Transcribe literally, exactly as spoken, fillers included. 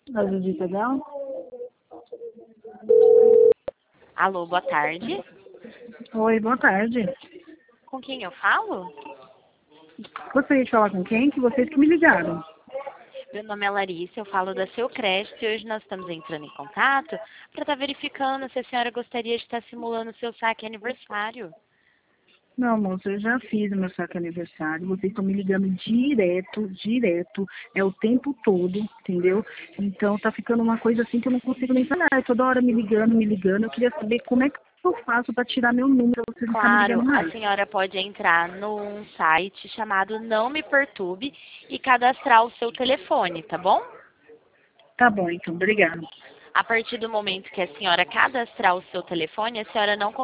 A Judita Gal? Alô, boa tarde. Oi, boa tarde. Com quem eu falo? Gostaria de falar com quem? Que vocês que me ligaram. Meu nome é Larissa, eu falo da Seu Crédito e hoje nós estamos entrando em contato para estar verificando se a senhora gostaria de estar simulando o seu saque aniversário. Não, moça, eu já fiz o meu saque aniversário. Vocês estão me ligando direto, direto. É o tempo todo, entendeu? Então tá ficando uma coisa assim que eu não consigo nem falar. É toda hora me ligando, me ligando. Eu queria saber como é que eu faço para tirar meu número. Vocês não estão me Claro, ligando a mais. senhora pode entrar num site chamado Não Me Perturbe e cadastrar o seu telefone, tá bom? Tá bom, então. Obrigada. A partir do momento que a senhora cadastrar o seu telefone, a senhora não